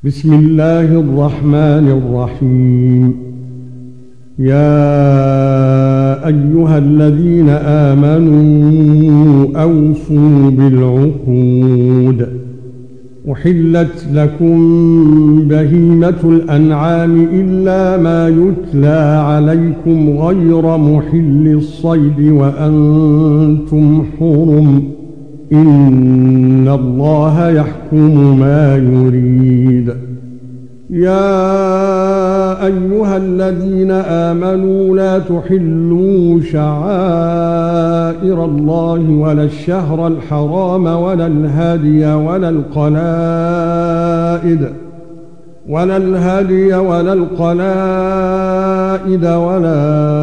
بسم الله الرحمن الرحيم. يا أيها الذين آمنوا أوفوا بالعقود. أحلت لكم بهيمة الأنعام إلا ما يتلى عليكم غير محل الصيد وأنتم حرم، إن الله يحكم ما يريد. يا أيها الذين آمنوا لا تحلوا شعائر الله ولا الشهر الحرام ولا الهدي ولا القلائد ولا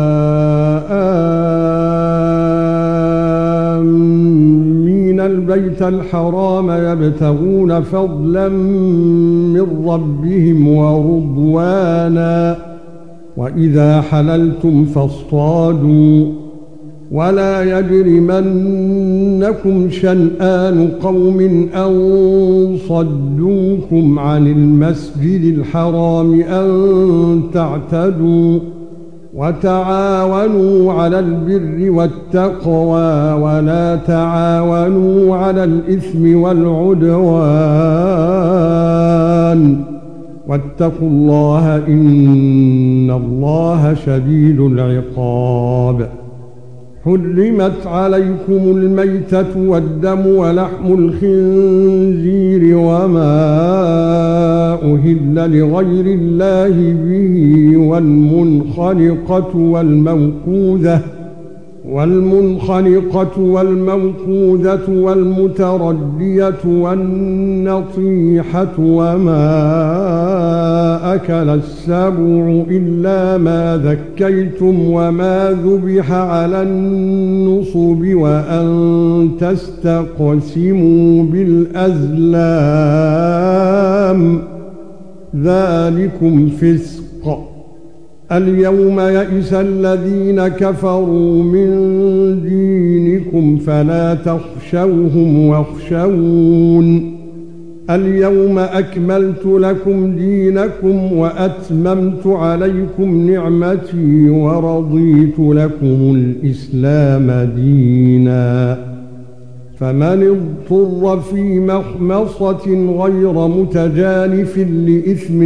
آمين البيت الحرام يبتغون فضلا من ربهم ورضوانا، وإذا حللتم فاصطادوا، ولا يجرمنكم شنآن قوم أن صدوكم عن المسجد الحرام أن تعتدوا، وتعاونوا على البر والتقوى ولا تعاونوا على الإثم والعدوان، واتقوا الله إن الله شديد العقاب. حرمت عليكم الميتة والدم ولحم الخنزير وما أهل لغير الله به والمنخنقة والموقوذة والمتردية والنطيحة وما أكل السبع إلا ما ذكيتم وما ذبح على النصب وأن تستقسموا بالأزلام، ذلكم فسق. اليوم يئس الذين كفروا من دينكم فلا تخشوهم واخشون. اليوم أكملت لكم دينكم وأتممت عليكم نعمتي ورضيت لكم الإسلام دينا. فمن اضطر في مخمصة غير متجانف لإثم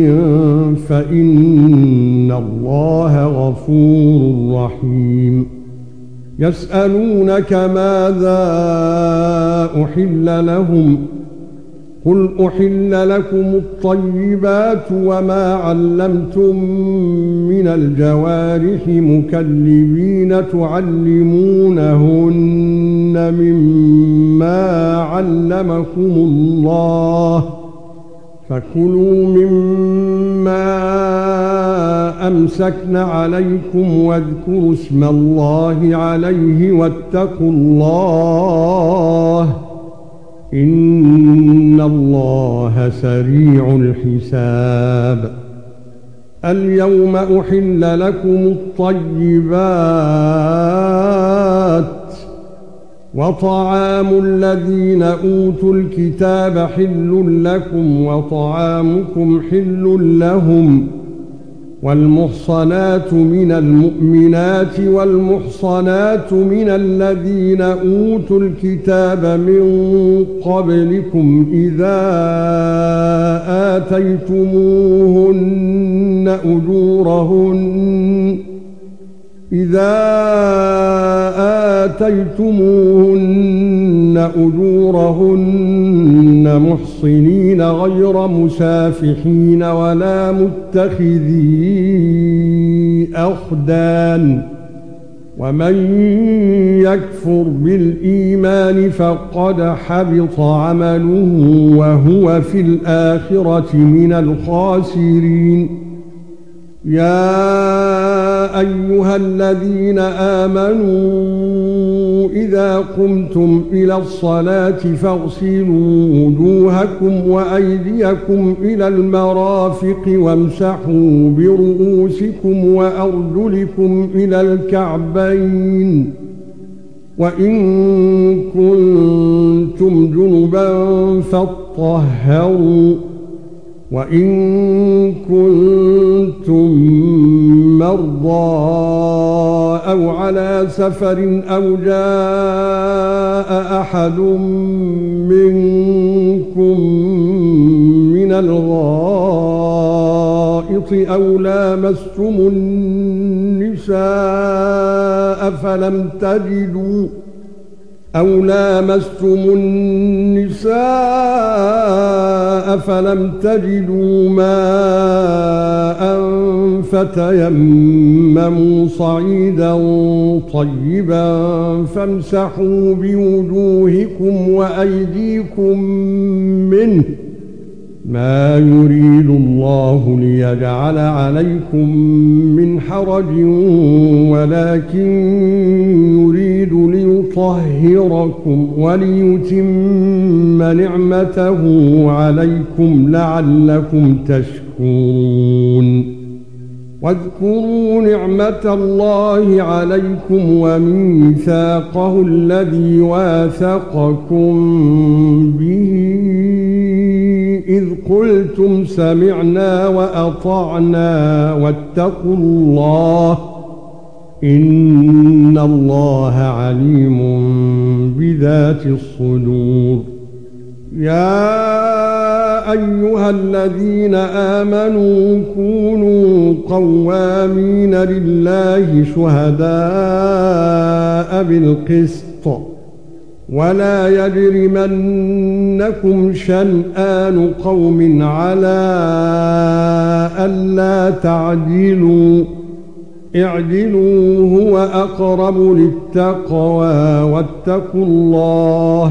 فإن الله غفور رحيم. يسألونك ماذا أحل لهم؟ قل أحل لكم الطيبات وما علمتم من الجوارح مكلبين تعلمونهن مما علمكم الله، فكلوا مما أمسكن عليكم واذكروا اسم الله عليه واتقوا الله إن الله سريع الحساب. اليوم أحل لكم الطيبات، وطعام الذين أوتوا الكتاب حل لكم وطعامكم حل لهم، والمحصنات من المؤمنات والمحصنات من الذين أوتوا الكتاب من قبلكم إذا آتيتموهن أجورهن محصنين غير مسافحين ولا متخذي أخدان، ومن يكفر بالإيمان فقد حبط عمله وهو في الآخرة من الخاسرين. يا أيها الذين آمنوا إذا قمتم إلى الصلاة فاغسلوا وجوهكم وأيديكم إلى المرافق وامسحوا برؤوسكم وأرجلكم إلى الكعبين، وإن كنتم جنبا فاطهروا وإن كنتم مرضى أو على سفر أو جاء أحد منكم من الغائط أو لامستم النساء فلم تجدوا ماء فتيمموا صعيدا طيبا فامسحوا بوجوهكم وأيديكم منه ما يريد الله ليجعل عليكم من حرج ولكن يريد ليطهركم وليتم نعمته عليكم لعلكم تشكرون واذكروا نعمة الله عليكم وميثاقه الذي واثقكم به إذ قلتم سمعنا وأطعنا واتقوا الله إن الله عليم بذات الصدور يا أيها الذين آمنوا كونوا قوامين لله شهداء بالقسط ولا يجرمنكم شنآن قوم على ألا تعدلوا اعدلوا هو أقرب للتقوى واتقوا الله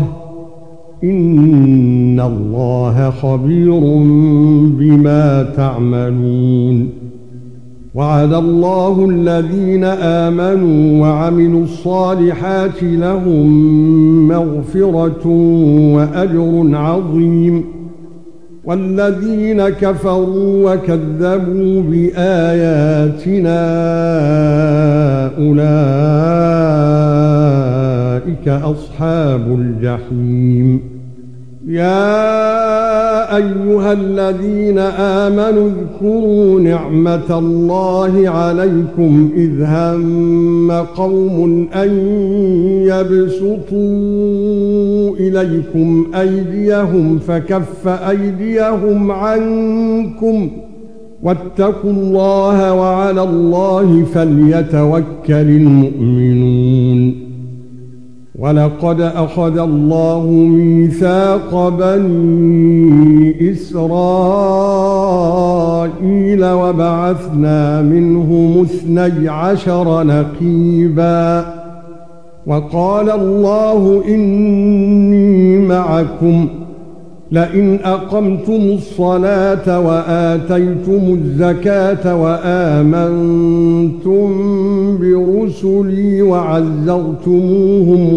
إن الله خبير بما تعملون وعد الله الذين آمنوا وعملوا الصالحات لهم مغفرة وأجر عظيم والذين كفروا وكذبوا بآياتنا أولئك أصحاب الجحيم يا أيها الذين آمنوا اذكروا نعمة الله عليكم إذ هم قوم أن يبسطوا إليكم أيديهم فكف أيديهم عنكم واتقوا الله وعلى الله فليتوكل المؤمنون ولقد أخذ الله ميثاق بني إسرائيل وبعثنا منهم 12 نقيبا وقال الله إني معكم لئن أقمتم الصلاة وآتيتم الزكاة وآمنتم برسلي وعزرتموهم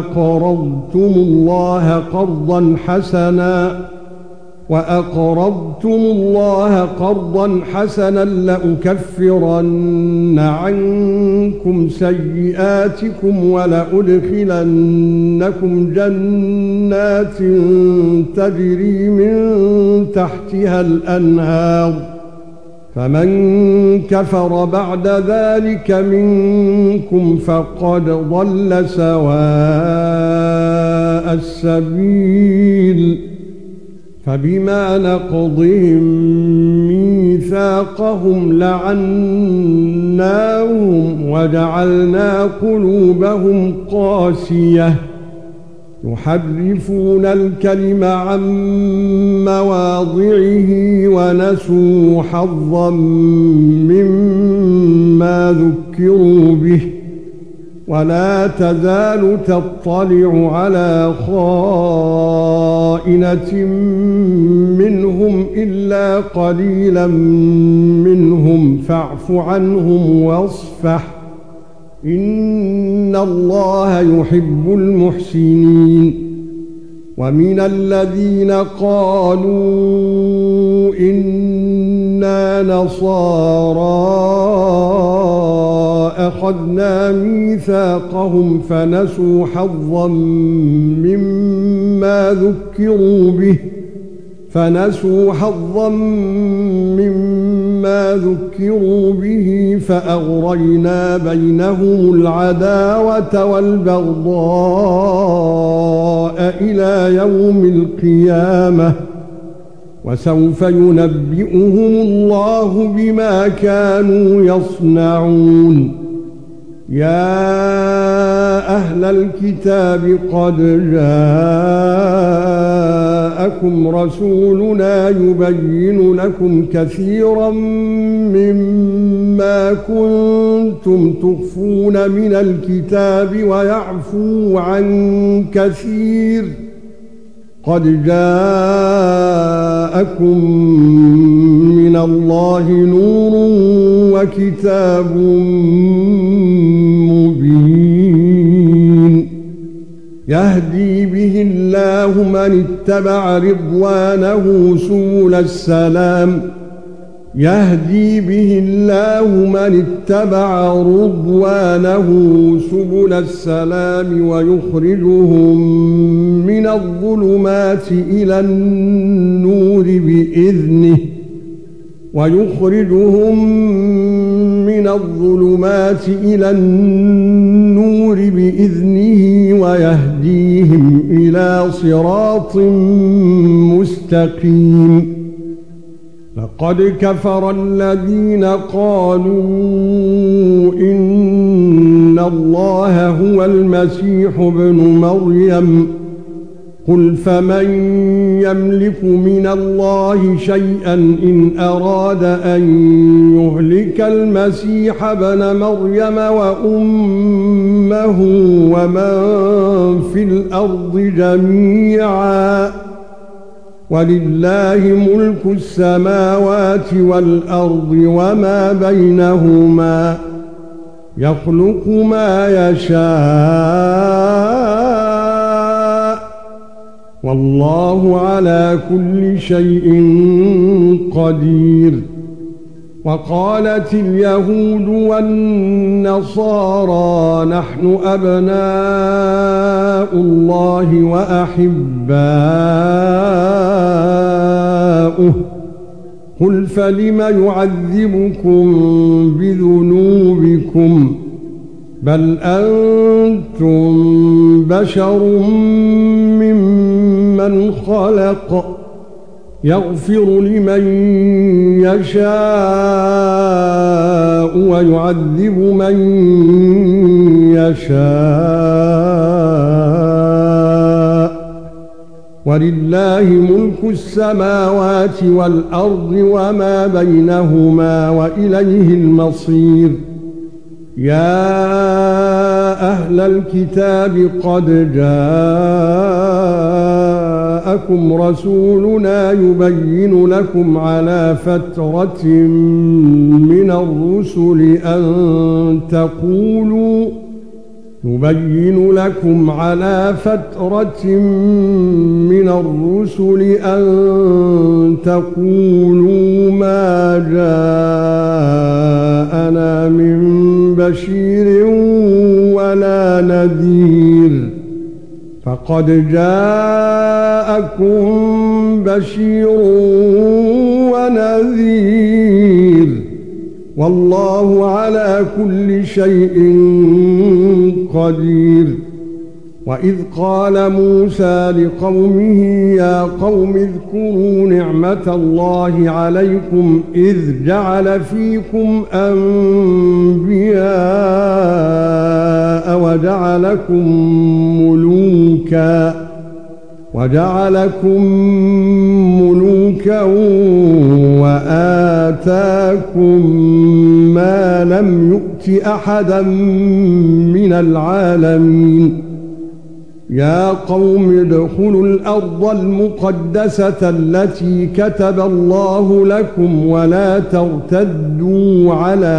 وأقرضتم الله قرضا حسنا لأكفرن عنكم سيئاتكم ولأدخلنكم جنات تجري من تحتها الأنهار فمن كفر بعد ذلك منكم فقد ضل سواء السبيل فبما نقضهم ميثاقهم لعناهم وجعلنا قلوبهم قاسية يحرفون الكلم عن مواضعه ونسوا حظا مما ذكروا به ولا تزال تطلع على خائنة منهم إلا قليلا منهم فاعف عنهم واصفح إن الله يحب المحسنين ومن الذين قالوا إنا نصارى أخذنا ميثاقهم فنسوا حظا مما ذكروا به فنسوا حظا مما ذكروا به فأغرينا بينهم العداوة والبغضاء إلى يوم القيامة وسوف ينبئهم الله بما كانوا يصنعون يا أهل الكتاب قد جاءكم رسولنا يبين لكم كثيرا مما كنتم تخفون من الكتاب ويعفو عن كثير قد جاءكم من الله نور وكتاب مبين يهدي به الله من اتبع رضوانه سبل السلام يهدي به الله من اتبع رضوانه سبل السلام ويخرجهم من الظلمات إلى النور بإذنه ويهديهم إلى صراط مستقيم لقد كفر الذين قالوا إن الله هو المسيح ابن مريم قل فمن يملك من الله شيئا إن أراد أن يهلك المسيح ابن مريم وأمه ومن في الأرض جميعا ولله ملك السماوات والأرض وما بينهما يخلق ما يشاء والله على كل شيء قدير وقالت اليهود والنصارى نحن أبناء الله وأحباؤه قل فلم يعذبكم بذنوبكم بل أنتم بشر ممن خلق يغفر لمن يشاء ويعذب من يشاء ولله ملك السماوات والأرض وما بينهما وإليه المصير يا أهل الكتاب قد جاءكم رسولنا يبين لكم على فترة من الرسل أن تقولوا ما جاءنا من بشير ولا نذير فقد جاءكم بشير ونذير والله على كل شيء قدير وإذ قال موسى لقومه يا قوم اذكروا نعمة الله عليكم إذ جعل فيكم أنبياء وجعلكم ملوكا وآتاكم ما لم يؤت أحدا من العالمين يا قوم ادخلوا الأرض المقدسة التي كتب الله لكم ولا ترتدوا على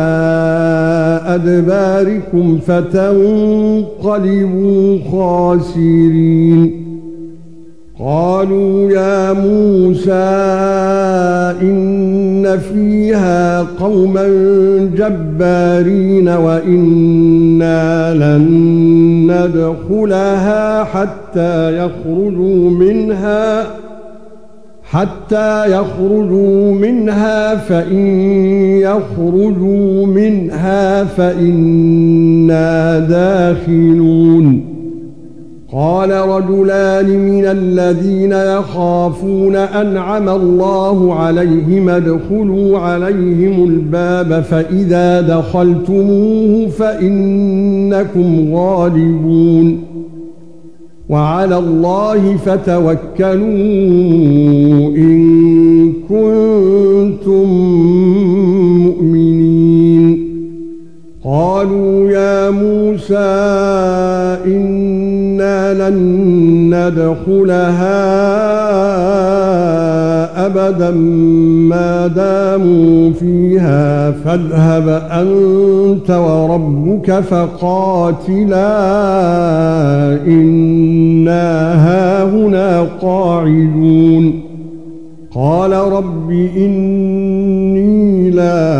أدباركم فتنقلبوا خاسرين قالوا يا موسى إن فيها قوما جبارين وإنا لن حتى يخرجوا منها فإن يخرجوا منها فإنا داخلون قال رجلان من الذين يخافون أنعم الله عليهم ادخلوا عليهم الباب فإذا دخلتموه فإنكم غالبون وعلى الله فتوكلوا إن كنتم مؤمنين قالوا يا موسى إنا لن ندخلها أبدا ما داموا فيها فاذهب أنت وربك فقاتلا إنا هاهنا قاعدون قال رب إني لا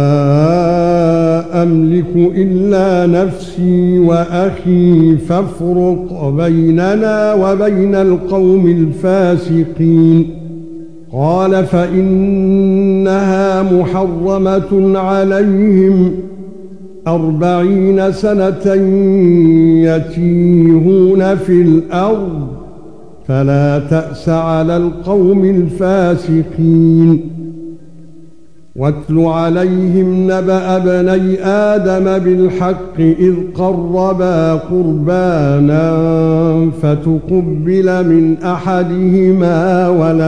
أملك إلا نفسي وأخي فافرق بيننا وبين القوم الفاسقين قال فإنها محرمة عليهم 40 سنة يتيهون في الأرض فلا تأس على القوم الفاسقين واتل عليهم نبأ ابني آدم بالحق إذ قربا قربانا فتقبل من أحدهما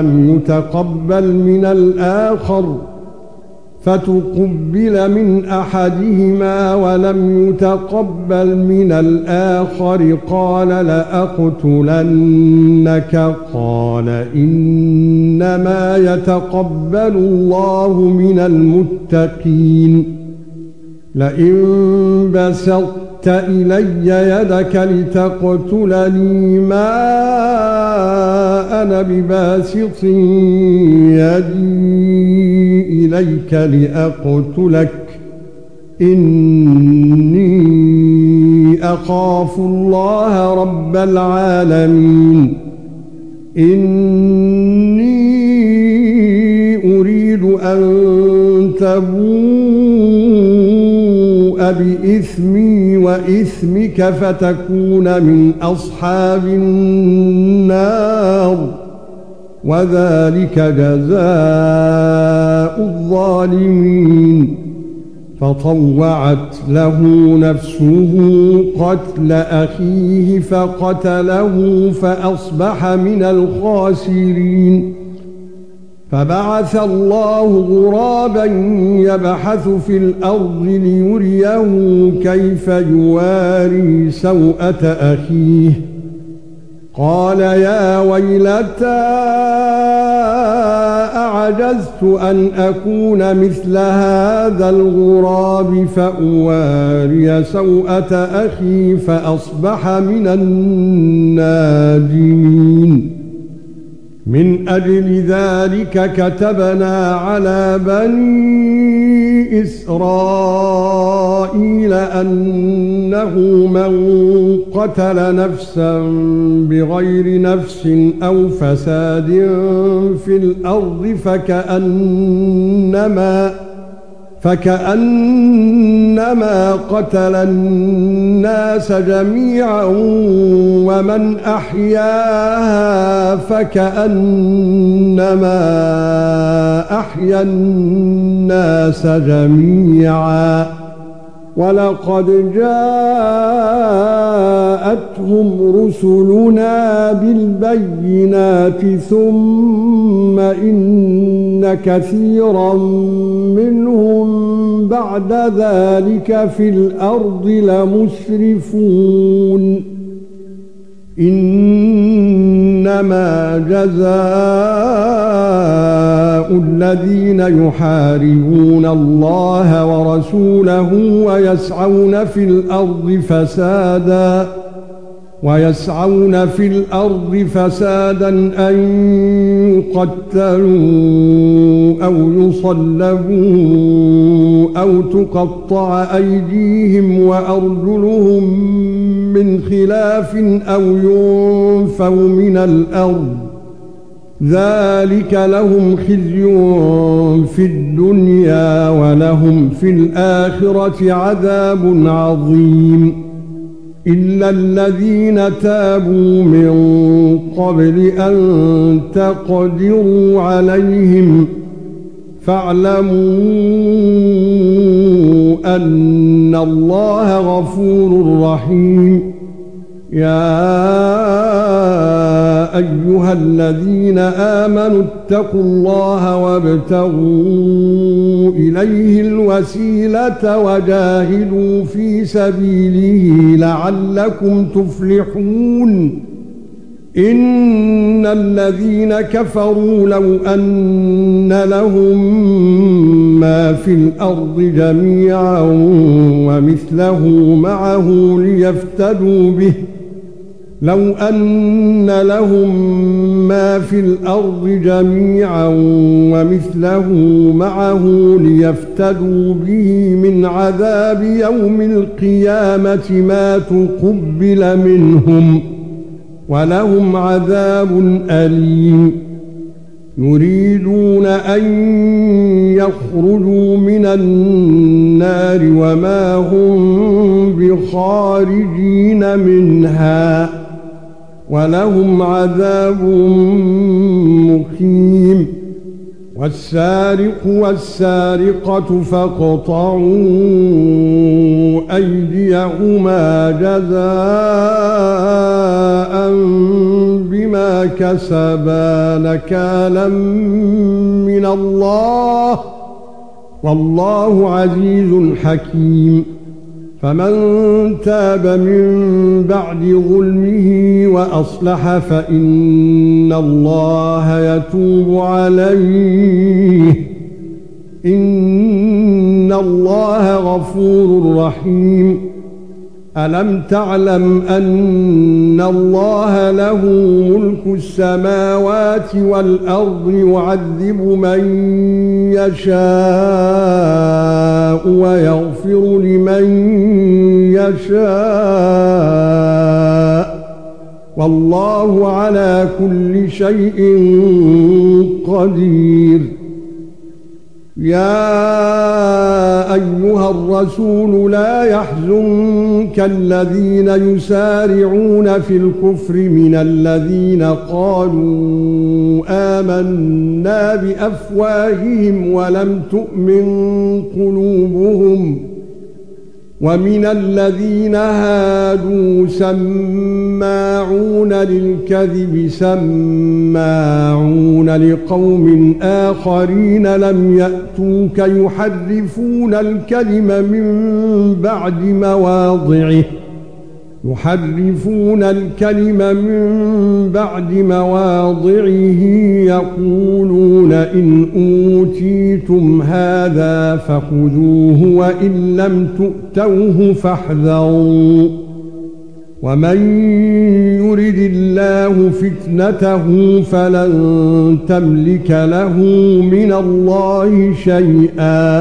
ولم يتقبل من الآخر قال لأقتلنك قال إنما يتقبل الله من المتقين لئن بسطت إلي يدك لتقتلني ما أنا بباسط يدي إليك لأقتلك إني أخاف الله رب العالمين إني أريد أن تبوء بإثمي وإثمك فتكون من أصحاب النار وذلك جزاء الظالمين فطوعت له نفسه قتل أخيه فقتله فأصبح من الخاسرين فبعث الله غرابا يبحث في الأرض ليريه كيف يواري سوءة أخيه قال يا ويلتى أعجزت أن أكون مثل هذا الغراب فأواري سوءة أخي فأصبح من النادمين من أجل ذلك كتبنا على بني إسرائيل أنه من قتل نفسا بغير نفس أو فساد في الأرض فكأنما قتل الناس جميعا ومن أحياها فكأنما أحيا الناس جميعا ولقد جاءتهم رسلنا بالبينات ثم إن كثيرا منهم بعد ذلك في الأرض لمسرفون إنما جزاء الذين يحاربون الله ورسوله ويسعون في الأرض فسادا أن يقتلوا أو يصلبوا أو تقطع أيديهم وأرجلهم من خلاف أو ينفوا من الأرض ذلك لهم خزي في الدنيا ولهم في الآخرة عذاب عظيم إلا الذين تابوا من قبل أن تقدروا عليهم فاعلموا أن الله غفور رحيم يا أيها الذين آمنوا اتقوا الله وابتغوا إليه الوسيلة وجاهدوا في سبيله لعلكم تفلحون إن الذين كفروا لو أن لهم ما في الأرض جميعا ومثله معه ليفتدوا به لو أن لهم ما في الأرض جميعا ومثله معه ليفتدوا به من عذاب يوم القيامة ما تقبل منهم ولهم عذاب أليم يريدون أن يخرجوا من النار وما هم بخارجين منها ولهم عذاب مقيم والسارق والسارقة فاقطعوا أيديهما جزاء بما كسبا نكالا من الله والله عزيز حكيم فمن تاب من بعد ظلمه وأصلح فإن الله يتوب عليه إن الله غفور رحيم ألم تعلم أن الله له ملك السماوات والأرض يعذب من يشاء ويغفر لمن يشاء والله على كل شيء قدير يا أيها الرسول لا يحزنك الذين يسارعون في الكفر من الذين قالوا آمنا بأفواههم ولم تؤمن قلوبهم ومن الذين هادوا سماعون للكذب سماعون لقوم آخرين لم يأتوك يحرفون الكلم من بعد مواضعه يقولون إن أوتيتم هذا فخذوه وإن لم تؤتوه فاحذروا ومن يرد الله فتنته فلن تملك له من الله شيئا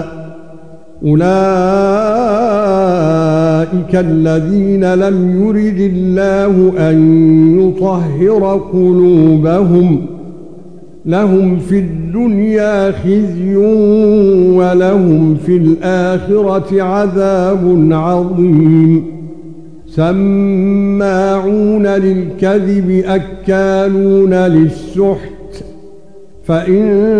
أولئك الذين لم يرد الله أن يطهر قلوبهم لهم في الدنيا خزي ولهم في الآخرة عذاب عظيم سماعون للكذب أكالون للسحت فإن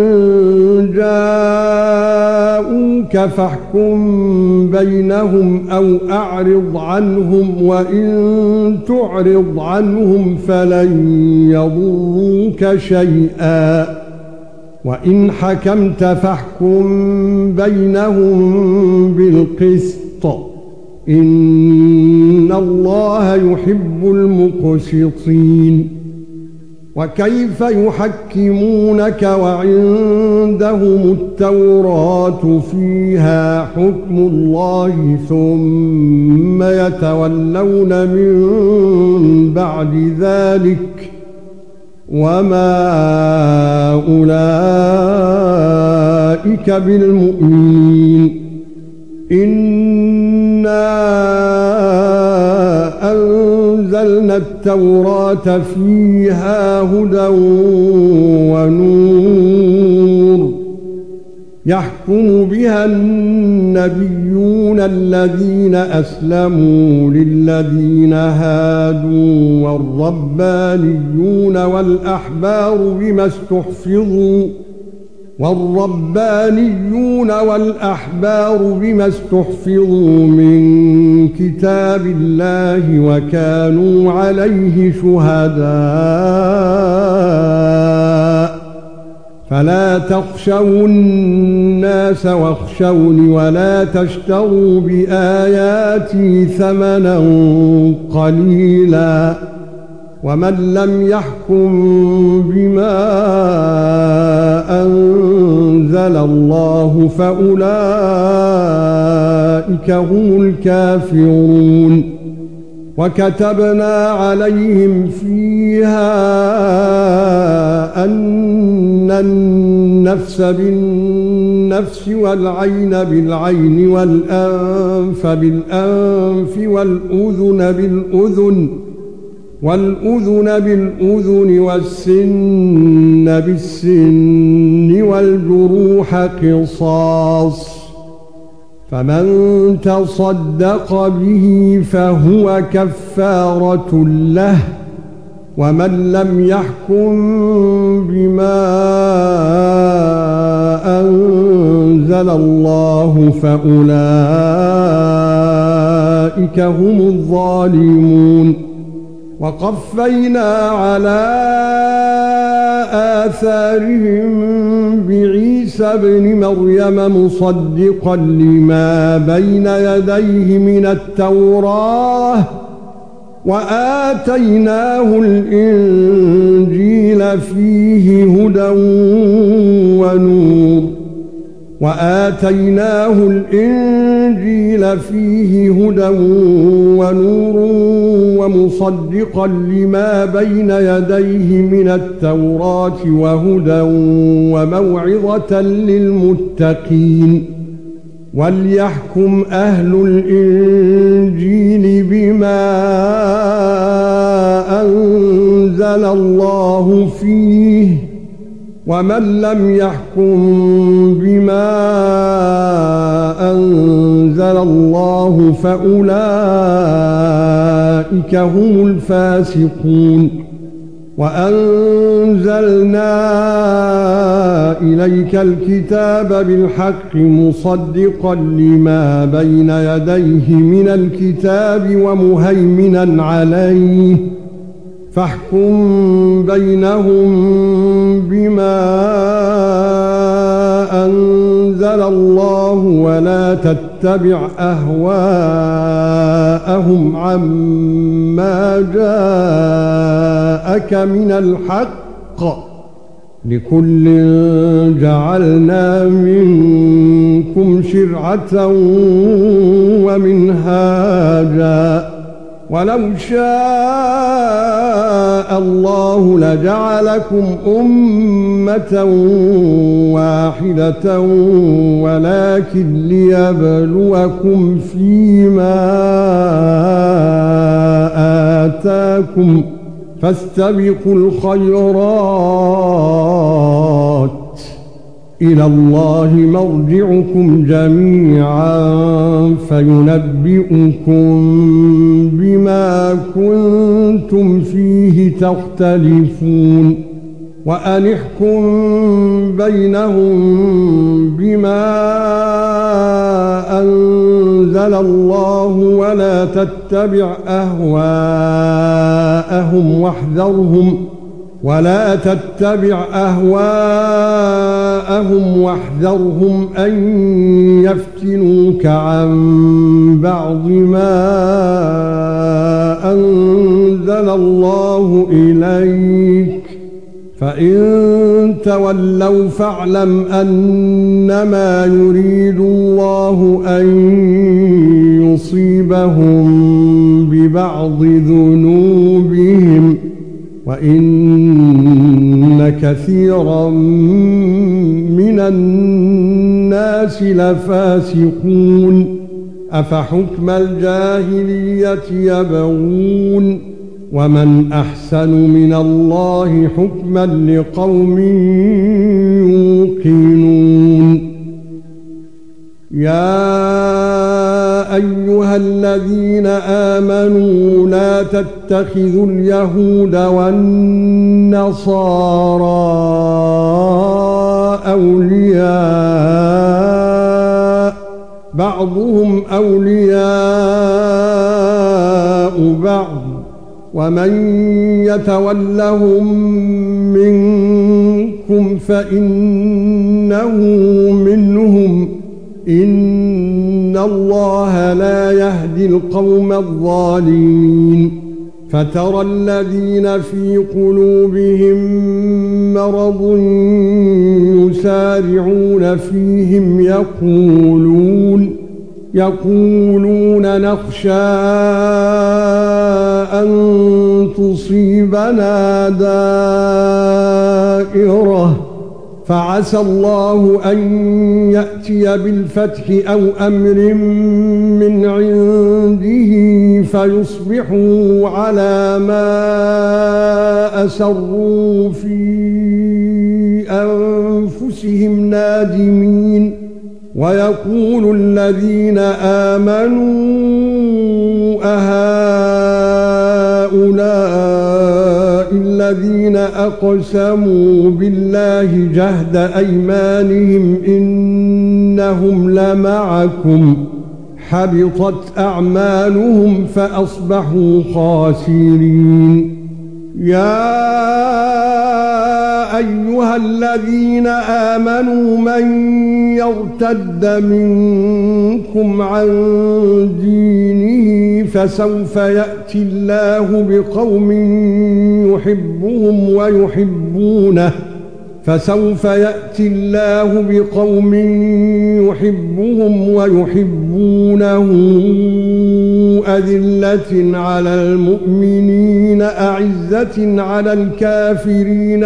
جاءوك فاحكم بينهم أو أعرض عنهم وإن تعرض عنهم فلن يضروك شيئا وإن حكمت فاحكم بينهم بالقسط إن الله يحب المقسطين وكيف يحكمونك وعندهم التوراة فيها حكم الله ثم يتولون من بعد ذلك وما أولئك بالمؤمنين إنا أنزلنا التوراة فيها هدى ونور يحكم بها النبيون الذين أسلموا للذين هادوا والربانيون والأحبار بما استحفظوا من كتاب الله وكانوا عليه شهداء فلا تخشوا الناس واخشوني ولا تشتروا بآياتي ثمنا قليلا ومن لم يحكم بما أنزل الله فأولئك هم الكافرون وكتبنا عليهم فيها أن النفس بالنفس والعين بالعين والأنف بالأنف والأذن بالأذن والسن بالسن والجروح قصاص فمن تصدق به فهو كفارة له ومن لم يحكم بما أنزل الله فأولئك هم الظالمون وقفينا على آثارهم بعيسى ابن مريم مصدقا لما بين يديه من التوراة وآتيناه الإنجيل فيه هدى ونور ومصدقا لما بين يديه من التوراة وهدى وموعظة للمتقين وليحكم أهل الإنجيل بما أنزل الله فيه ومن لم يحكم بما أنزل الله فأولئك هم الفاسقون وأنزلنا إليك الكتاب بالحق مصدقا لما بين يديه من الكتاب ومهيمنا عليه فاحكم بينهم بما أنزل الله ولا تتبع أهواءهم عما جاءك من الحق لكل جعلنا منكم شرعة ومنهاجا ولو شاء الله لجعلكم أمة واحدة ولكن ليبلوكم فيما آتاكم فاستبقوا الخيرات إلى الله مرجعكم جميعا فينبئكم بما كنتم فيه تختلفون وأن احكم بينهم بما أنزل الله ولا تتبع أهواءهم واحذرهم أن يفتنوك عن بعض ما أنزل الله إليك فإن تولوا فاعلم أنما يريد الله أن يصيبهم ببعض ذنوبهم وإن كثيرا من الناس لفاسقون أفحكم الجاهلية يبغون ومن أحسن من الله حكما لقوم يوقنون يا أيها الذين آمنوا لا تتخذوا اليهود والنصارى أولياء بعضهم أولياء بعض ومن يتولهم منكم فإنه منهم إن الله لا يهدي القوم الظالمين فترى الذين في قلوبهم مرض يسارعون فيهم يقولون نخشى أن تصيبنا دائرة فعسى الله أن يأتي بالفتح أو أمر من عنده فيصبحوا على ما أسروا في أنفسهم نادمين ويقول الذين آمنوا أهؤلاء الذين أقسموا بالله جهد أيمانهم إنهم لمعكم حبطت أعمالهم فأصبحوا خاسرين يا أيها الذين آمنوا من يرتد منكم عن دينه فسوف يأتي الله بقوم يحبهم ويحبونه أذلة على المؤمنين أعزة على الكافرين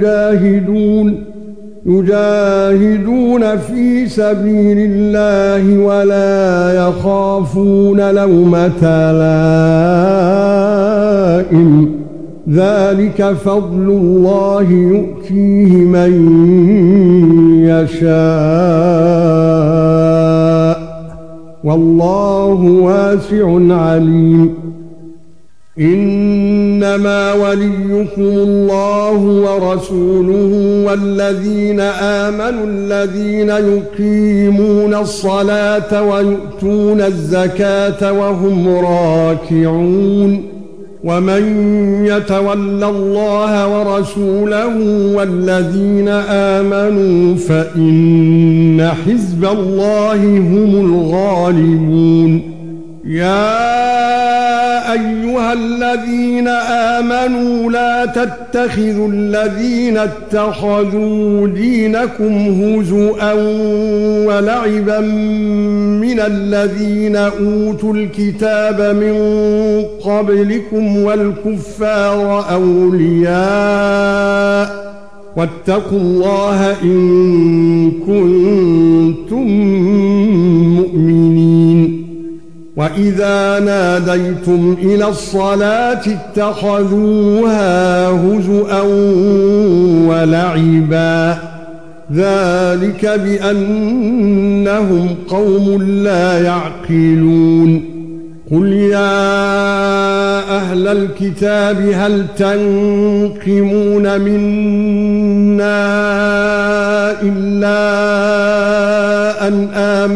يجاهدون في سبيل الله ولا يخافون لومة لائم ذلك فضل الله يؤتيه من يشاء والله واسع عليم إنما وليكم الله ورسوله والذين آمنوا الذين يقيمون الصلاة ويؤتون الزكاة وهم راكعون ومن يتول الله ورسوله والذين آمنوا فإن حزب الله هم الغالبون يا أيها الذين آمنوا لا تتخذوا الذين اتخذوا دينكم هزؤا ولعبا من الذين أوتوا الكتاب من قبلكم والكفار أولياء واتقوا الله إن كنتم مؤمنين وَإِذَا نَادَيْتُمْ إِلَى الصَّلَاةِ اتَّخَذُوهَا هُزُوًا وَلَعِبًا ذَلِكَ بِأَنَّهُمْ قَوْمٌ لَّا يَعْقِلُونَ قُلْ يَا أَهْلَ الْكِتَابِ هَلْ تَنقِمُونَ مِنَّا إِلَّا أَنْ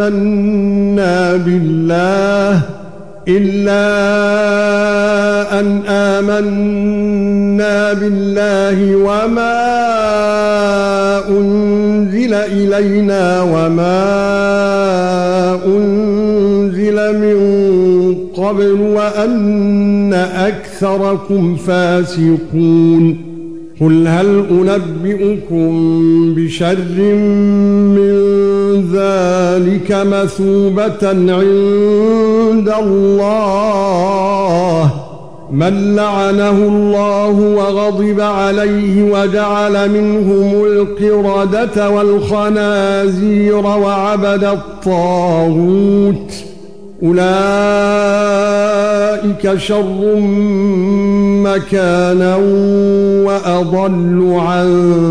آمَنَّا بِاللَّهِ وَمَا أُنْزِلَ إِلَيْنَا وَمَا أُنْزِلَ مِنْ قَبْلُ وَأَنَّ أَكْثَرَكُمْ فَاسِقُونَ قُلْ هَلْ أُنَبِّئُكُم بِشَرٍّ مِّن ذَلِكَ مَثُوبَةً عِندَ اللَّهِ مَن لَّعَنَهُ اللَّهُ وَغَضِبَ عَلَيْهِ وَجَعَلَ مِنْهُمُ الْقِرَدَةَ وَالْخَنَازِيرَ وَعَبَدَ الطَّاغُوتَ أولئك شر مكانا وأضل عن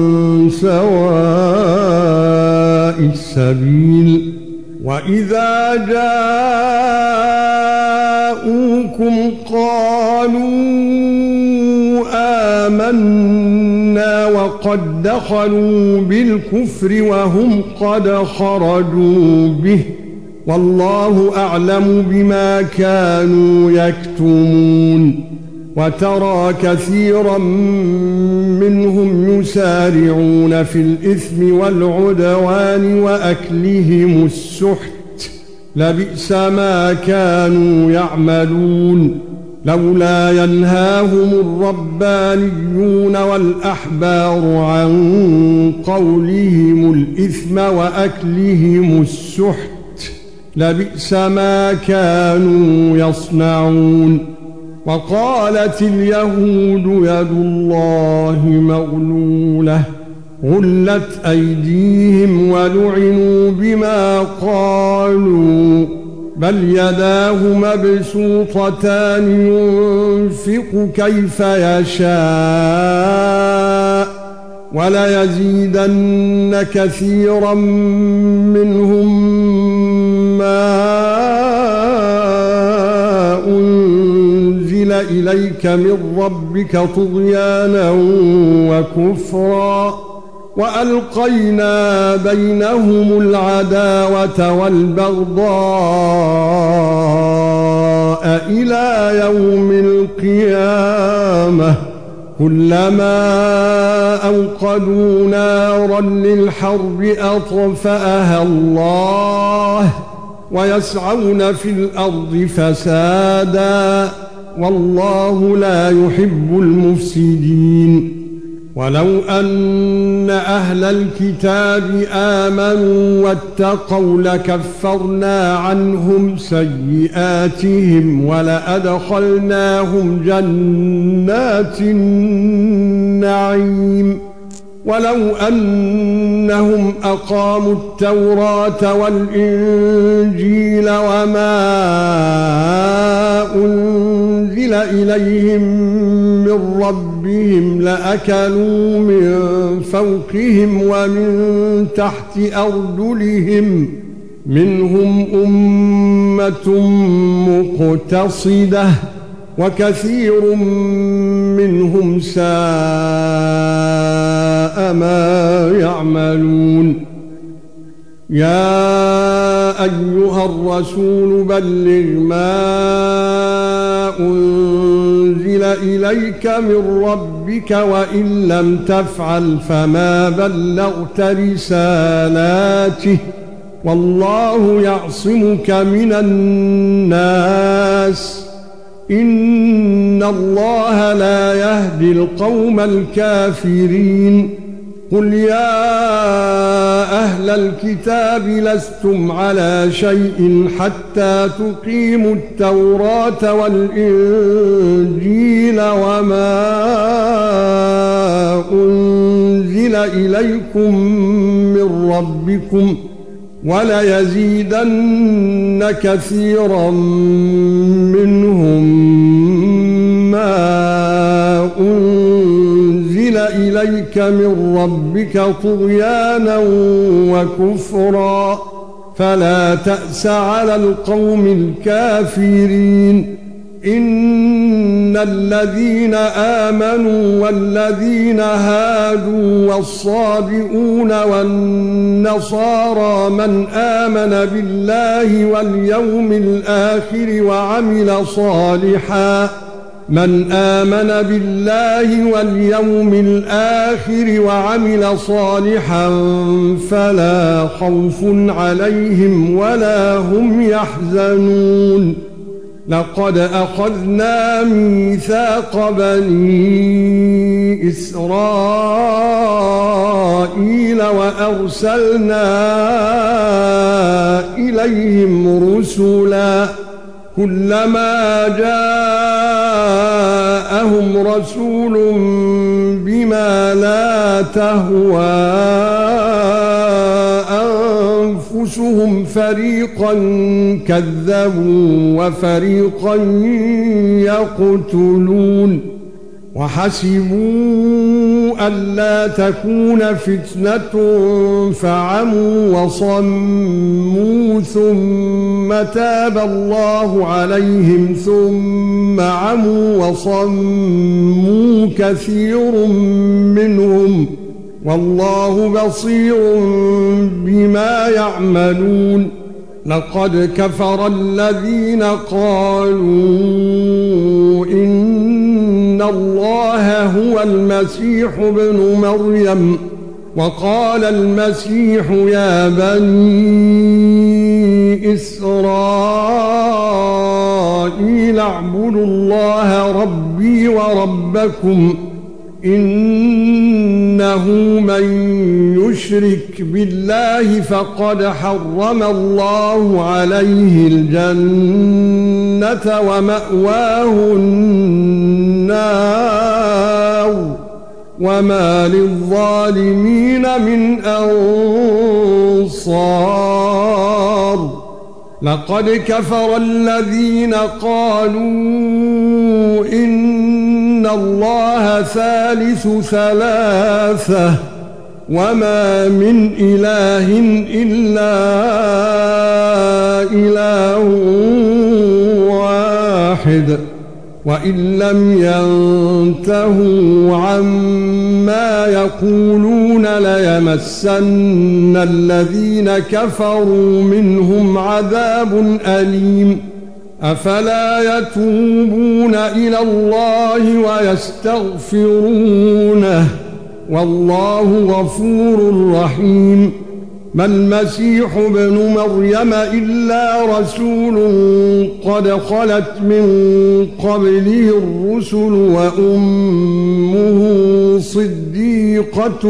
سواء السبيل وإذا جاءوكم قالوا آمنا وقد دخلوا بالكفر وهم قد خرجوا به والله أعلم بما كانوا يكتمون وترى كثيرا منهم يسارعون في الإثم والعدوان وأكلهم السحت لبئس ما كانوا يعملون لولا ينهاهم الربانيون والأحبار عن قولهم الإثم وأكلهم السحت لبئس ما كانوا يصنعون وقالت اليهود يد الله مغلولة غلت أيديهم ولعنوا بما قالوا بل يداه مبسوطتان ينفق كيف يشاء وليزيدن كثيرا منهم ما أنزل إليك من ربك طغيانا وكفرا وألقينا بينهم العداوة والبغضاء إلى يوم القيامة كلما أوقدوا نارا للحرب أطفأها الله ويسعون في الأرض فسادا والله لا يحب المفسدين ولو أن أهل الكتاب آمنوا واتقوا لكفرنا عنهم سيئاتهم ولأدخلناهم جنات النعيم ولو أنهم أقاموا التوراة والإنجيل وما أنزل إليهم من ربهم لأكلوا من فوقهم ومن تحت أرجلهم منهم أمة مقتصدة وكثير منهم ساء ما يعملون يا أيها الرسول بلغ ما أنزل إليك من ربك وإن لم تفعل فما بلغت رسالاته والله يعصمك من الناس إن الله لا يهدي القوم الكافرين قل يا أهل الكتاب لستم على شيء حتى تقيموا التوراة والإنجيل وما أنزل إليكم من ربكم وليزيدن كثيرا منهم ما أنزل إليك من ربك طغيانا وكفرا فلا تأس على القوم الكافرين إن الذين آمنوا والذين هادوا والصابئون والنصارى من آمن بالله واليوم الآخر وعمل صالحا فلا خوف عليهم ولا هم يحزنون لقد أخذنا ميثاق بني إسرائيل وأرسلنا إليهم رسلا كلما جاءهم رسول بما لا تهوى أنفسهم فريقا كذبوا وفريقا يقتلون وحسبوا ألا تكون فتنة فعموا وصموا ثم تاب الله عليهم ثم عموا وصموا كثير منهم والله بصير بما يعملون لقد كفر الذين قالوا إن الله هو المسيح ابن مريم وقال المسيح يا بني إسرائيل اعبدوا الله ربي وربكم إنه من يشرك بالله فقد حرم الله عليه الجنة ومأواه النار وما للظالمين من أنصار لقد كفر الذين قالوا إن الله ثالث ثلاثة وما من إله إلا إله واحد وإن لم ينتهوا عما يقولون ليمسن الذين كفروا منهم عذاب أليم أفلا يتوبون إلى الله ويستغفرونه والله غفور رحيم ما المسيح ابن مريم إلا رسول قد خلت من قبله الرسل وأمه صديقة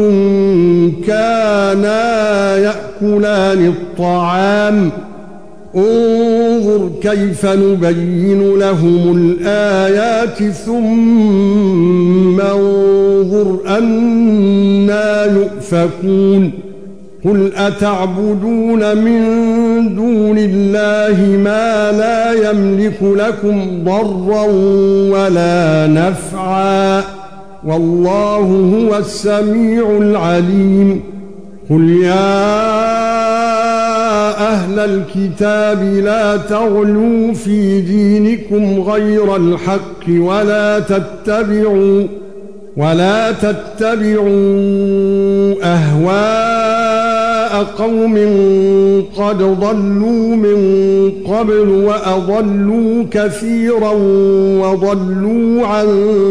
كانا يأكلان الطعام انظر كيف نبين لهم الآيات ثم انظر أنى يؤفكون قل أتعبدون من دون الله ما لا يملك لكم ضرا ولا نفعا والله هو السميع العليم قل يا أهل الكتاب لا تغلوا في دينكم غير الحق ولا تتبعوا أهواء قوم قد ضلوا من قبل وأضلوا كثيرا وضلوا عن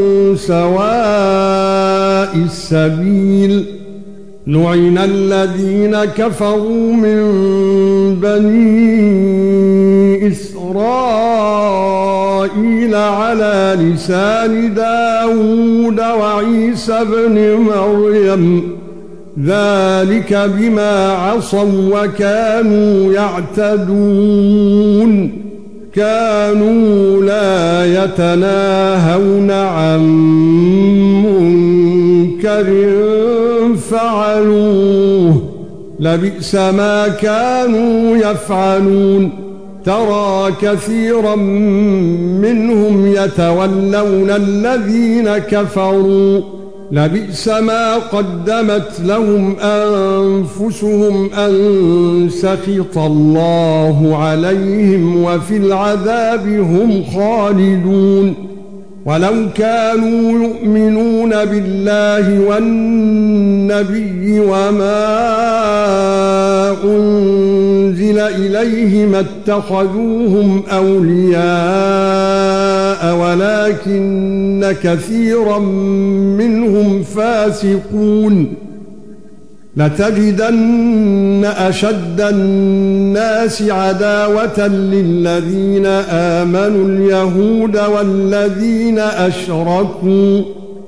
سواء السبيل لعن الذين كفروا من بني إسرائيل على لسان داود وعيسى بن مريم ذلك بما عصوا وكانوا يعتدون كانوا لا يتناهون عن منكر فعلوه لبئس ما كانوا يفعلون ترى كثيرا منهم يتولون الذين كفروا لبئس ما قدمت لهم أنفسهم أن سخط الله عليهم وفي العذاب هم خالدون ولو كانوا يؤمنون بالله والنبي وما أنزل إليه ما اتخذوهم أولياء ولكن كثيرا منهم فاسقون لتجدن أشد الناس عداوة للذين آمنوا اليهود والذين أشركوا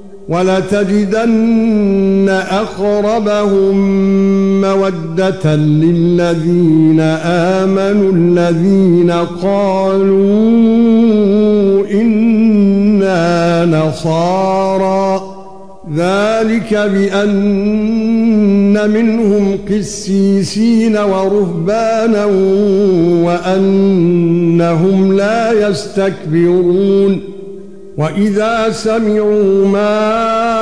ولتجدن أقربهم مودة للذين آمنوا الذين قالوا إنا نصارى ذلك بأن منهم قسيسين ورهبانا وأنهم لا يستكبرون وإذا سمعوا ما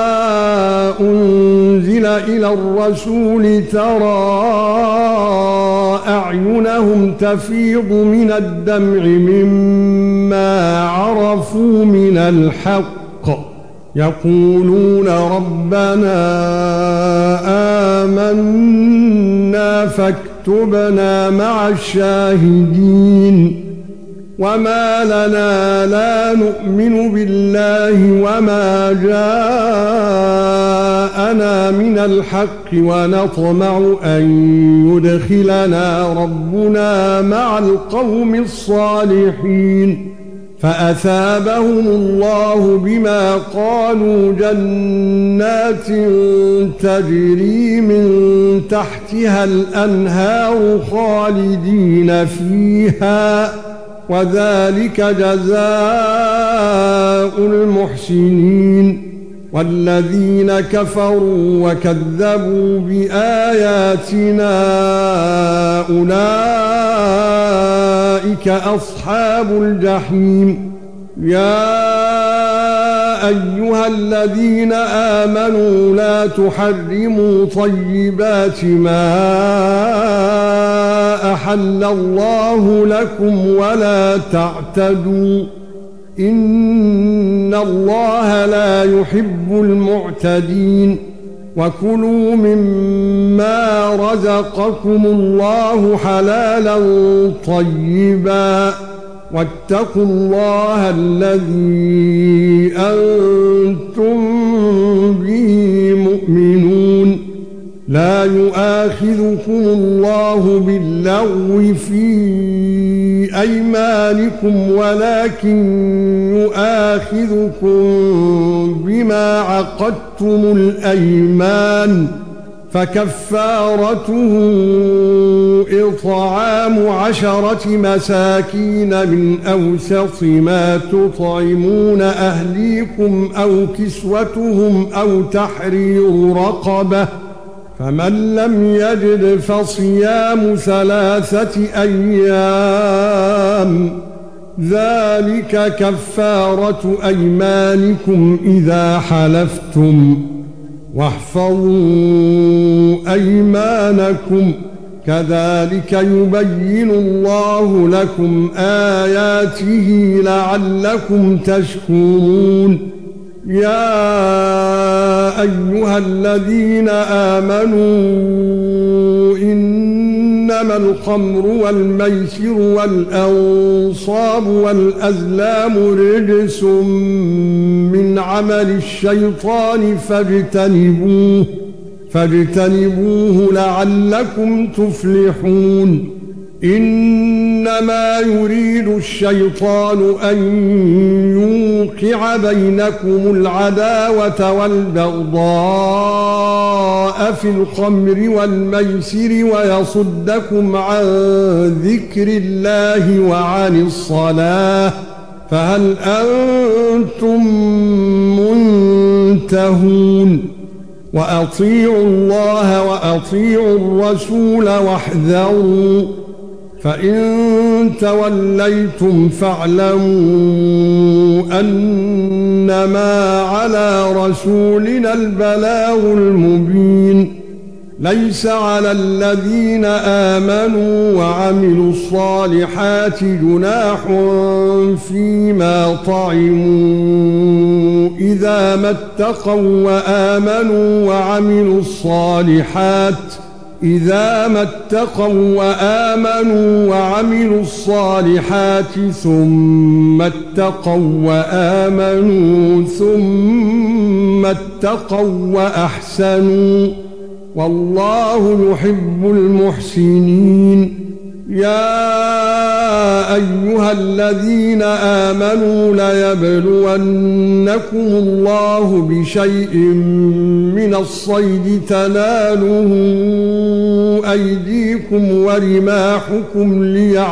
أنزل إلى الرسول ترى أعينهم تفيض من الدمع مما عرفوا من الحق يقولون ربنا آمنا فاكتبنا مع الشاهدين وما لنا لا نؤمن بالله وما جاءنا من الحق ونطمع أن يدخلنا ربنا مع القوم الصالحين فأثابهم الله بما قالوا جنات تجري من تحتها الأنهار خالدين فيها وذلك جزاء المحسنين والذين كفروا وكذبوا بآياتنا أولئك أصحاب الجحيم يا أيها الذين آمنوا لا تحرموا طيبات ما أحل الله لكم ولا تعتدوا إن الله لا يحب المعتدين وكلوا مما رزقكم الله حلالا طيبا واتقوا الله الذي أنتم به مؤمنون لا يؤاخذكم الله باللغو في أيمانكم ولكن يؤاخذكم بما عقدتم الأيمان فكفارته إطعام 10 مساكين من أوسط ما تطعمون أهليكم أو كسوتهم أو تحرير رقبة فمن لم يجد فصيام 3 أيام ذلك كفارة أيمانكم إذا حلفتم واحفظوا أيمانكم كذلك يبين الله لكم آياته لعلكم تشكرون يا أيها الذين آمنوا إنما الخمر والميسر والأنصاب والأزلام رجس من عمل الشيطان فاجتنبوه لعلكم تفلحون إنما يريد الشيطان أن يوقع بينكم العداوة والبغضاء في الخمر والميسر ويصدكم عن ذكر الله وعن الصلاة فهل أنتم منتهون وأطيعوا الله وأطيعوا الرسول واحذروا فإن توليتم فاعلموا أنما على رسولنا البلاغ المبين ليس على الذين آمنوا وعملوا الصالحات جناح فيما طعموا إذا ما اتقوا وآمنوا وعملوا الصالحات ثم اتقوا وأحسنوا والله يحب المحسنين يا أيها الذين آمنوا ليبلونكم الله بشيء من الصيد تناله أيديكم ورماحكم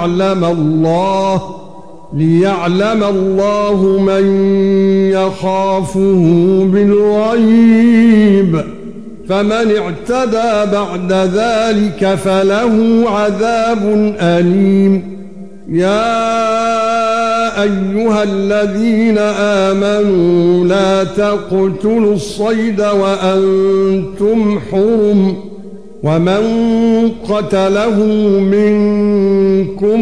ليعلم الله من يخافه بالغيب فمن اعتدى بعد ذلك فله عذاب أليم. يا أيها الذين آمنوا لا تقتلوا الصيد وأنتم حرم، ومن قتله منكم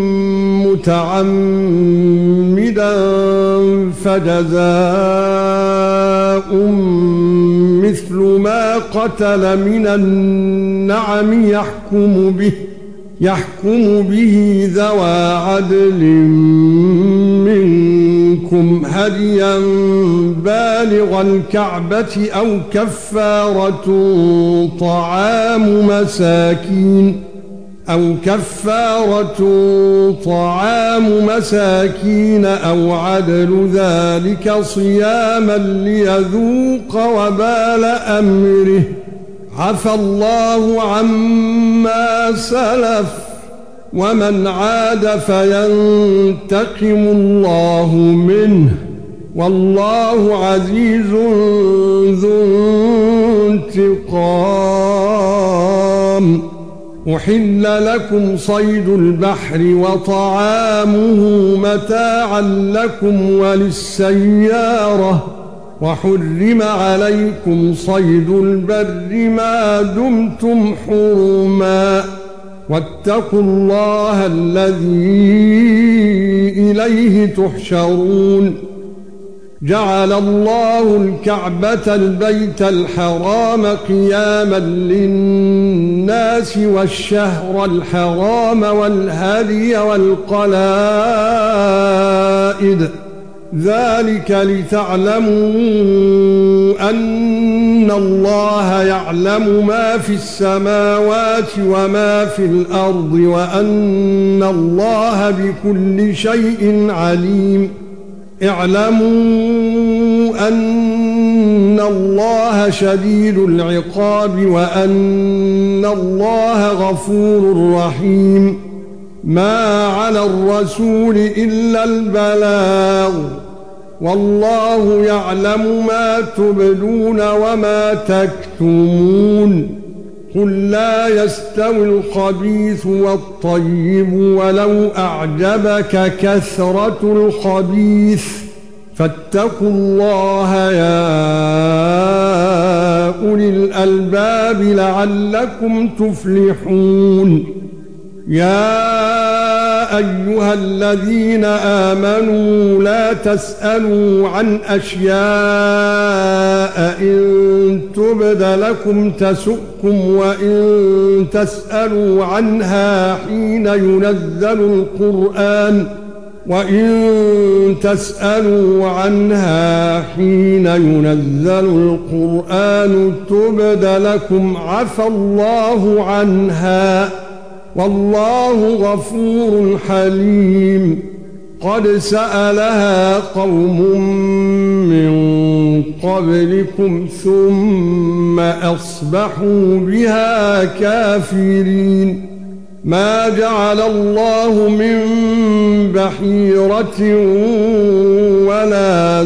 متعمدا فجزاء مثل ما قتل من النعم يحكم به ذوى عدل منكم هديا بالغ الكعبة أو كفارة طعام مساكين أو عدل ذلك صياما ليذوق وبال أمره. عفى الله عما سلف، ومن عاد فينتقم الله منه، والله عزيز ذو انتقام. أحل لكم صيد البحر وطعامه متاعا لكم وللسيارة، وحرم عليكم صيد البر ما دمتم حرما، واتقوا الله الذي إليه تحشرون. جعل الله الكعبة البيت الحرام قياما للناس والشهر الحرام والهدي والقلائد، ذلك لتعلموا أن الله يعلم ما في السماوات وما في الأرض، وأن الله بكل شيء عليم. اعلموا أن الله شديد العقاب وأن الله غفور رحيم. ما على الرسول إلا البلاغ، والله يعلم ما تبدون وما تكتمون. قل لا يستوي الخبيث والطيب ولو أعجبك كثرة الخبيث، فاتقوا الله يا أولي الألباب لعلكم تفلحون. يا أيها الذين آمنوا لا تسألوا عن أشياء إن تبد لكم تسؤكم، وإن تسألوا عنها حين ينزل القرآن تبد لكم عفى الله عنها، والله غفور حليم. قد سألها قوم من قبلكم ثم أصبحوا بها كافرين. ما جعل الله من بحيرة ولا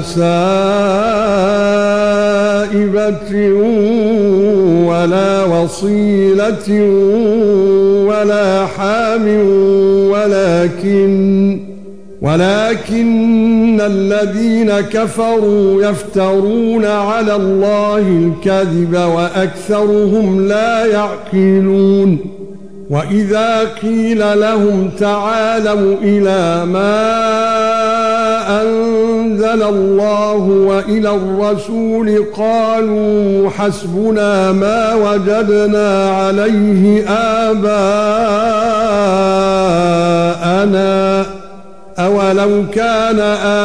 سائبة ولا وصيلة ولا حام، ولكن الذين كفروا يفترون على الله الكذب وأكثرهم لا يعقلون. وإذا قيل لهم تعالوا إلى ما أنزل الله وإلى الرسول قالوا حسبنا ما وجدنا عليه آباءنا، أولو كان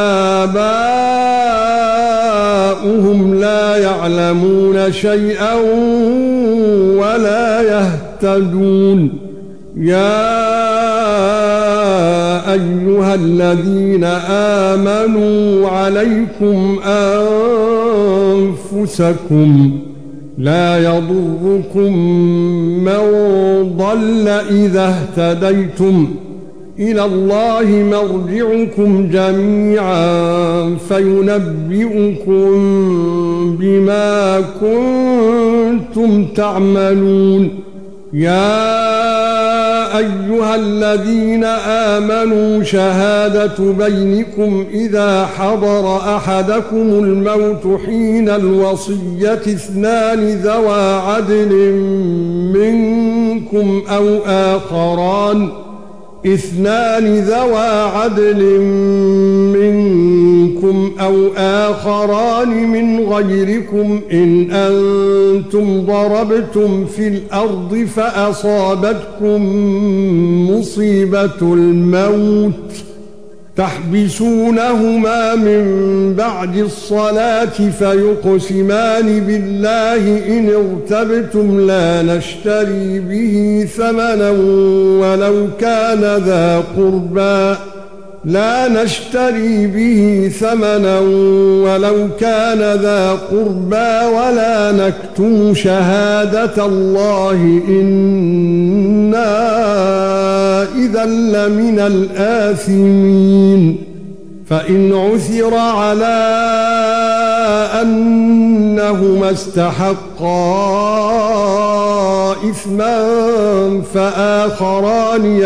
آباؤهم لا يعلمون شيئا ولا يهتدون. يا أيها الذين آمنوا عليكم أنفسكم، لا يضركم من ضل إذا اهتديتم إلى الله مرجعكم جميعا فينبئكم بما كنتم تعملون يا أيها الذين آمنوا شهادة بينكم إذا حضر أحدكم الموت حين الوصية اثنان ذوى عدل منكم أو آخران من غيركم إن أنتم ضربتم في الأرض فأصابتكم مصيبة الموت تحبسونهما من بعد الصلاة فيقسمان بالله إن ارتبتم لا نشتري به ثمنا ولو كان ذا قربى ولا نكتم شهادة الله إنا إذا لمن الآثمين فإن عثر على أنهما استحقا إثما فآخران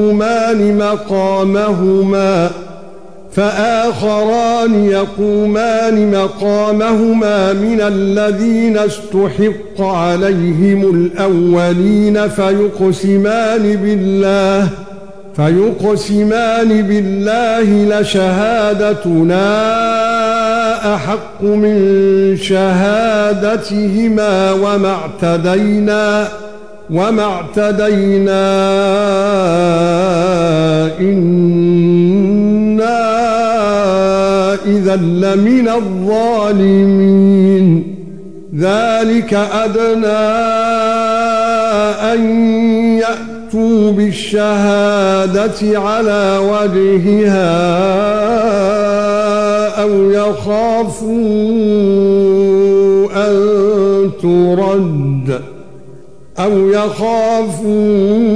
يقومان مقامهما من الذين استحق عليهم الأولين فيقسمان بالله لشهادتنا أحق من شهادتهما وما اعتدينا إنا إذا لمن الظالمين ذلك أدنى أن يأتوا بالشهادة على وجهها أو يخافوا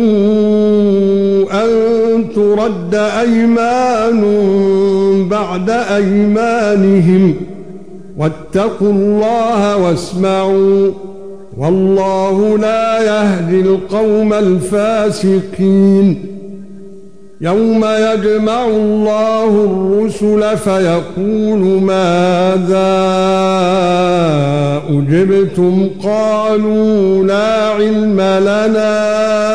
أن ترد أيمان بعد أيمانهم واتقوا الله واسمعوا والله لا يهدي القوم الفاسقين يوم يجمع الله الرسل فيقول ماذا أجبتم قالوا لا علم لنا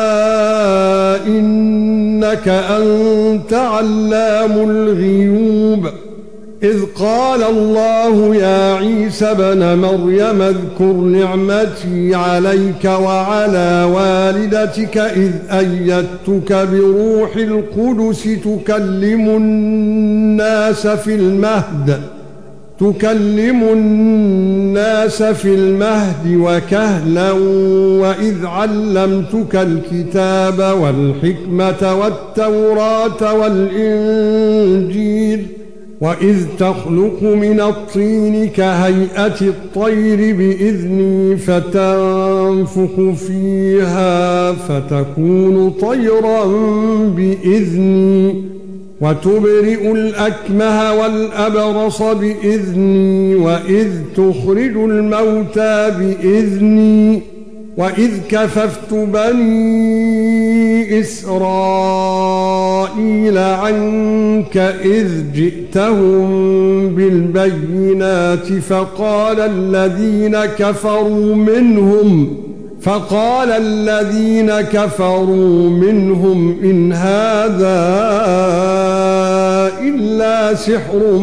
إنك أنت علام الغيوب إذ قال الله يا عيسى ابن مريم اذكر نعمتي عليك وعلى والدتك إذ أيدتك بروح القدس تكلم الناس في المهد وكهلا وإذ علمتك الكتاب والحكمة والتوراة والإنجيل وإذ تخلق من الطين كهيئة الطير بإذني فتنفخ فيها فتكون طيرا بإذني وتبرئ الأكمه والأبرص بإذني وإذ تخرج الموتى بإذني وإذ كففت بني إسرائيل عنك إذ جئتهم بالبينات فقال الذين كفروا منهم إن هذا إلا سحر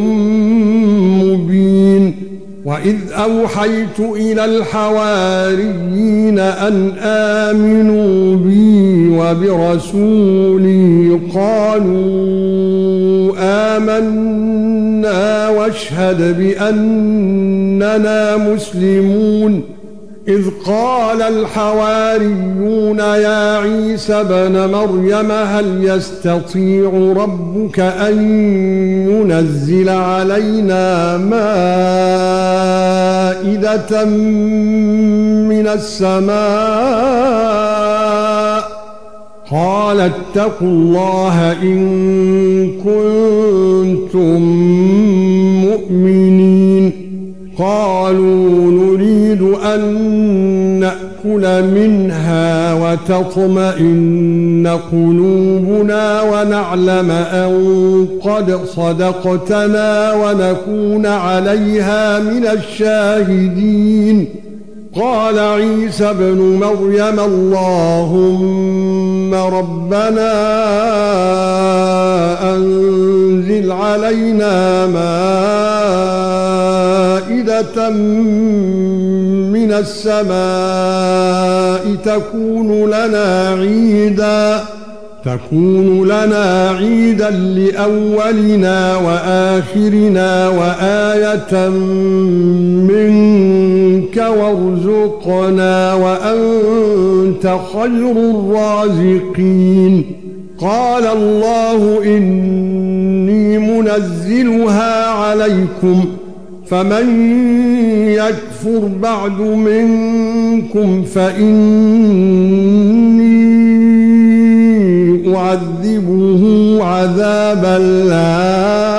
مبين وإذ أوحيت إلى الحواريين أن آمنوا بي وبرسولي قالوا آمنا واشهد بأننا مسلمون إذ قال الحواريون يا عيسى ابن مريم هل يستطيع ربك أن ينزل علينا مائدة من السماء قال اتقوا الله إن كنتم مؤمنين قالوا نريد أن نأكل منها وتطمئن قلوبنا ونعلم أن قد صدقتنا ونكون عليها من الشاهدين قال عيسى ابن مريم اللهم ربنا أنزل علينا مائدة من السماء تكون لنا عيدا لأولنا وآخرنا وآية منك وارزقنا وأنت خير الرازقين قال الله إني منزلها عليكم فمن يكفر بعد منكم فإني أعذبه عذابا لا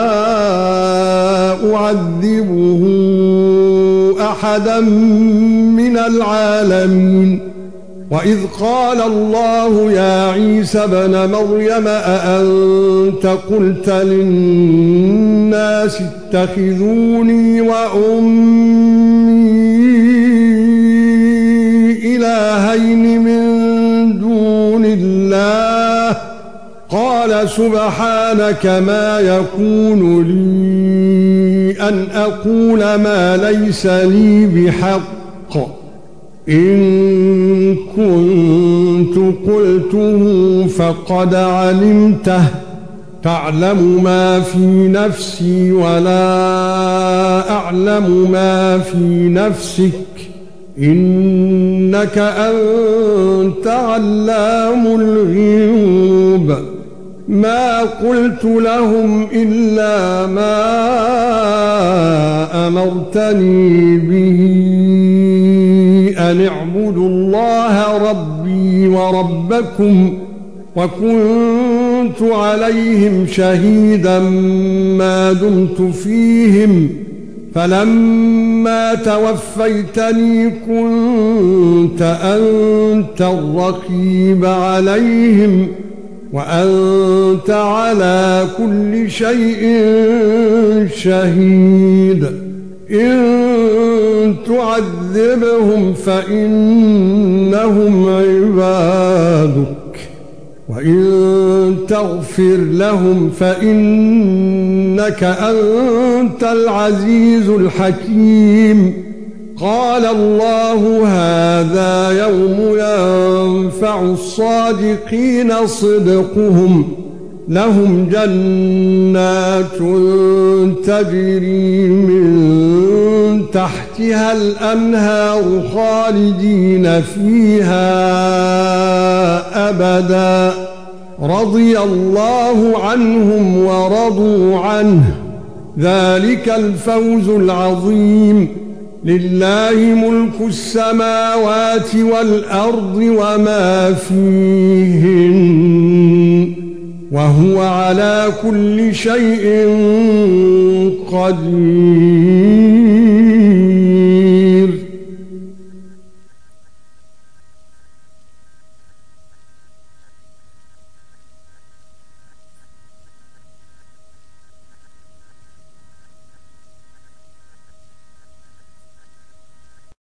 أعذبه أحدا من العالمين وإذ قال الله يا عيسى ابن مريم أأنت قلت للناس اتخذوني وأمي إلهين من دون الله قال سبحانك ما يكون لي أن أقول ما ليس لي بحق إن كنت قلته فقد علمته تعلم ما في نفسي ولا أعلم ما في نفسك إنك أنت علام الغيوب ما قلت لهم إلا ما أمرتني به أن اعبدوا الله ربي وربكم وكنت عليهم شهيدا ما دمت فيهم فلما توفيتني كنت أنت الرقيب عليهم وأنت على كل شيء شهيد إن تعذبهم فإنهم عبادك وإن تغفر لهم فإنك أنت العزيز الحكيم قال الله هذا يوم ينفع الصادقين صدقهم لهم جنات تجري من تحتها الأنهار خالدين فيها أبدا رضي الله عنهم ورضوا عنه ذلك الفوز العظيم لله ملك السماوات والأرض وما فيهن وهو على كل شيء قدير